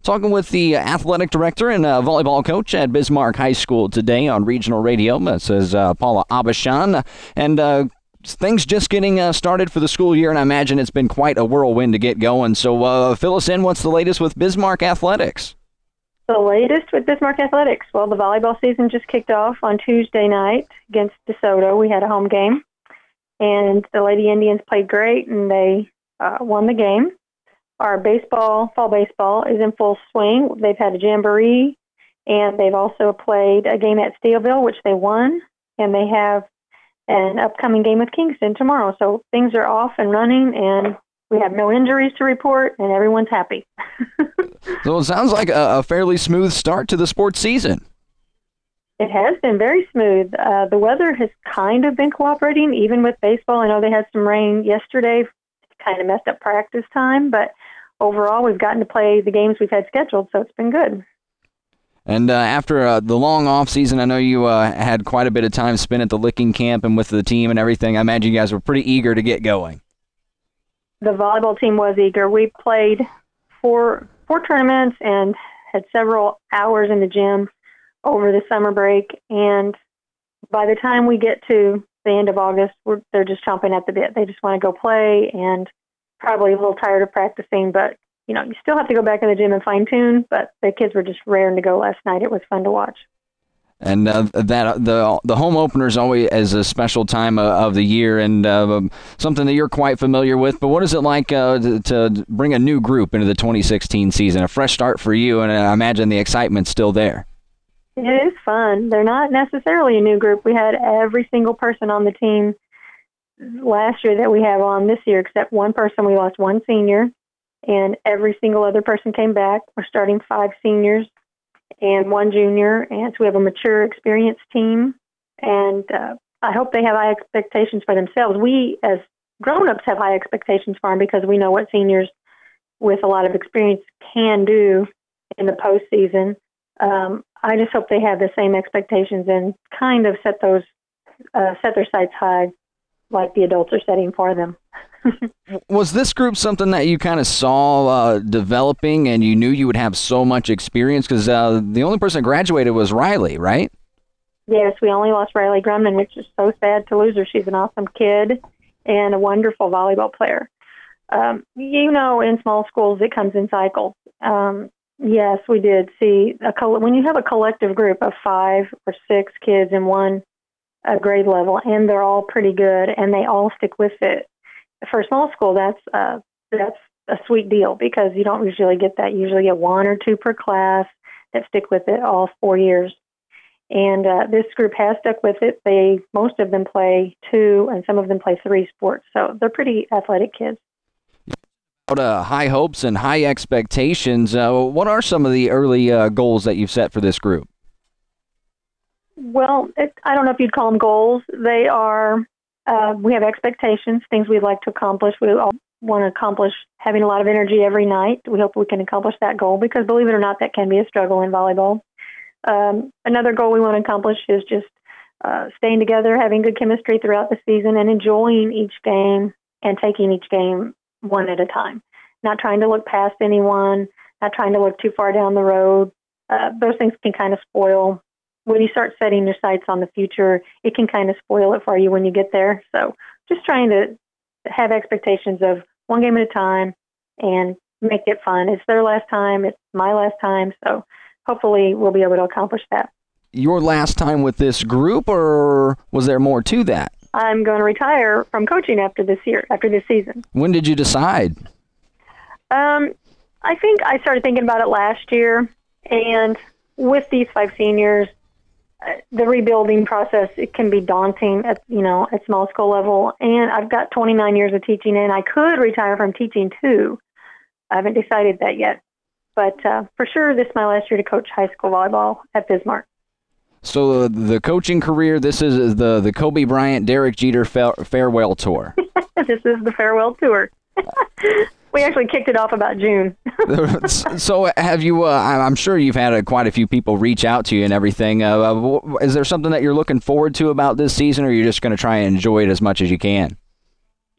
Talking with the athletic director and volleyball coach at Bismarck High School today on regional radio. This is Paula Abashan. And things just getting started for the school year, and I imagine it's been quite a whirlwind to get going. So fill us in. What's the latest with Bismarck Athletics? The latest with Bismarck Athletics. Well, the volleyball season just kicked off on Tuesday night against DeSoto. We had a home game, and the Lady Indians played great, and they won the game. Our fall baseball is in full swing. They've had a jamboree, and they've also played a game at Steelville, which they won, and they have an upcoming game with Kingston tomorrow. So things are off and running, and we have no injuries to report, and everyone's happy. So it sounds like a fairly smooth start to the sports season. It has been very smooth. The weather has kind of been cooperating, even with baseball. I know they had some rain yesterday, kind of messed up practice time, but overall we've gotten to play the games we've had scheduled, so it's been good. And after the long off season, I know you had quite a bit of time spent at the Licking camp and with the team and everything. I imagine you guys were pretty eager to get going. The volleyball team was eager. We played four tournaments and had several hours in the gym over the summer break. And by the time we get to the end of August, they're just chomping at the bit. They just want to go play and probably a little tired of practicing. But, you still have to go back in the gym and fine-tune. But the kids were just raring to go last night. It was fun to watch. And the home opener is always as a special time of the year and something that you're quite familiar with. But what is it like to bring a new group into the 2016 season? A fresh start for you, and I imagine the excitement's still there. It is fun. They're not necessarily a new group. We had every single person on the team last year that we have on this year, except one person. We lost one senior, and every single other person came back. We're starting 5 seniors and 1 junior, and so we have a mature, experienced team, and I hope they have high expectations for themselves. We, as grown-ups, have high expectations for them because we know what seniors with a lot of experience can do in the postseason. I just hope they have the same expectations and kind of set their sights high like the adults are setting for them. Was this group something that you kind of saw developing and you knew you would have so much experience? Because the only person that graduated was Riley, right? Yes, we only lost Riley Grumman, which is so sad to lose her. She's an awesome kid and a wonderful volleyball player. In small schools, it comes in cycles. Yes, we did see when you have a collective group of 5 or 6 kids in one grade level, and they're all pretty good, and they all stick with it. For small school, that's a sweet deal because you don't usually get that. You usually get 1 or 2 per class that stick with it all 4 years. And this group has stuck with it. Most of them play 2, and some of them play 3 sports. So they're pretty athletic kids. High hopes and high expectations. What are some of the early goals that you've set for this group? Well, I don't know if you'd call them goals. They are, we have expectations, things we'd like to accomplish. We all want to accomplish having a lot of energy every night. We hope we can accomplish that goal because, believe it or not, that can be a struggle in volleyball. Another goal we want to accomplish is just staying together, having good chemistry throughout the season, and enjoying each game and taking each game one at a time. Not trying to look past anyone, not trying to look too far down the road. Those things can kind of spoil. When you start setting your sights on the future, it can kind of spoil it for you when you get there. So just trying to have expectations of one game at a time and make it fun. It's their last time. It's my last time. So hopefully we'll be able to accomplish that. Your last time with this group, or was there more to that? I'm going to retire from coaching after this season. When did you decide? I think I started thinking about it last year, and with these 5 seniors, the rebuilding process, it can be daunting at small school level. And I've got 29 years of teaching, and I could retire from teaching too. I haven't decided that yet. But for sure, this is my last year to coach high school volleyball at Bismarck. So the coaching career, this is the Kobe Bryant, Derek Jeter farewell tour. This is the farewell tour. We actually kicked it off about June. So have you, I'm sure you've had quite a few people reach out to you and everything. Is there something that you're looking forward to about this season, or are you just going to try and enjoy it as much as you can?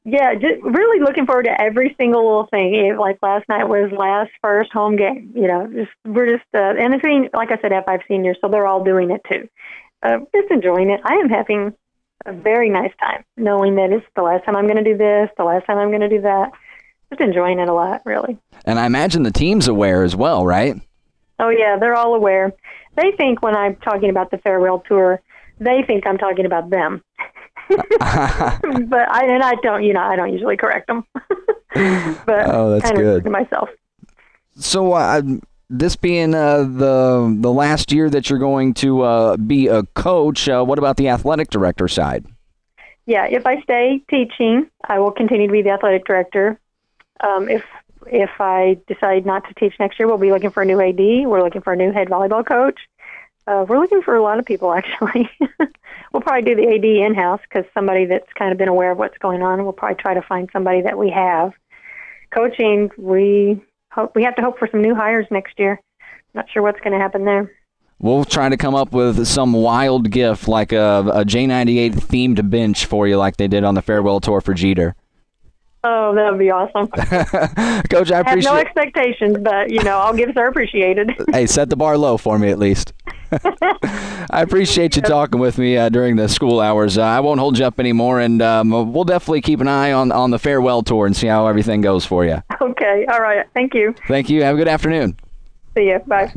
Yeah, just really looking forward to every single little thing. Like last night was last first home game. We're just and it's being, like I said, F5 seniors, so they're all doing it too. Just enjoying it. I am having a very nice time knowing that it's the last time I'm going to do this, the last time I'm going to do that. Just enjoying it a lot, really. And I imagine the team's aware as well, right? Oh yeah, they're all aware. They think when I'm talking about the farewell tour, they think I'm talking about them. But I don't usually correct them. But oh, that's kind good. of to myself. So this being the last year that you're going to be a coach, what about the athletic director side? Yeah, if I stay teaching, I will continue to be the athletic director. If I decide not to teach next year, we'll be looking for a new AD. We're looking for a new head volleyball coach. We're looking for a lot of people, actually. We'll probably do the AD in-house because somebody that's kind of been aware of what's going on. We'll probably try to find somebody that we have. Coaching, we have to hope for some new hires next year. Not sure what's going to happen there. We'll try to come up with some wild gift like a J98 themed bench for you like they did on the farewell tour for Jeter. Oh, that would be awesome. Coach, I appreciate I have no expectations, but, all gifts are appreciated. Hey, set the bar low for me at least. I appreciate you talking with me during the school hours. I won't hold you up anymore, and we'll definitely keep an eye on the farewell tour and see how everything goes for you. Okay. All right. Thank you. Thank you. Have a good afternoon. See you. Bye.